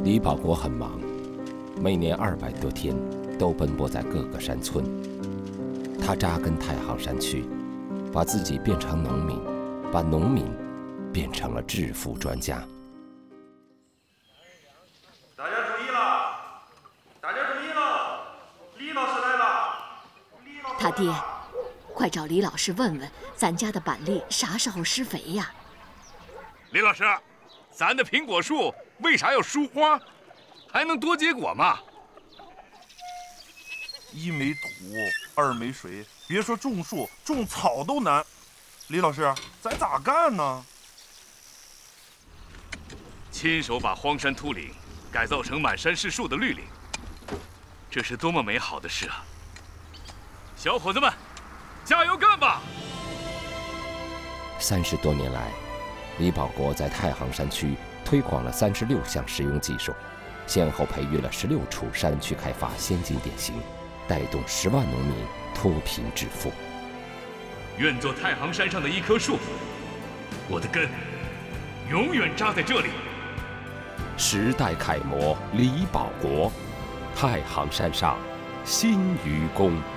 李保国很忙，每年200多天都奔波在各个山村。他扎根太行山区，把自己变成农民，把农民变成了致富专家。 大家注意了！大家注意了！李老师来了！ 他爹，快找李老师问问，咱家的板栗啥时候施肥呀？ 李老师，咱的苹果树为啥要疏花？还能多结果吗？ 一没土，二没水，别说种树，种草都难。李老师，咱咋干呢？ 亲手把荒山秃岭改造成满山是树的绿岭，这是多么美好的事啊！小伙子们，加油干吧 ！30多年来，李保国在太行山区推广了36项实用技术，先后培育了16处山区开发先进典型，带动10万农民脱贫致富。 愿做太行山上的一棵树，我的根永远扎在这里。 时代楷模李保国，太行山上新愚公。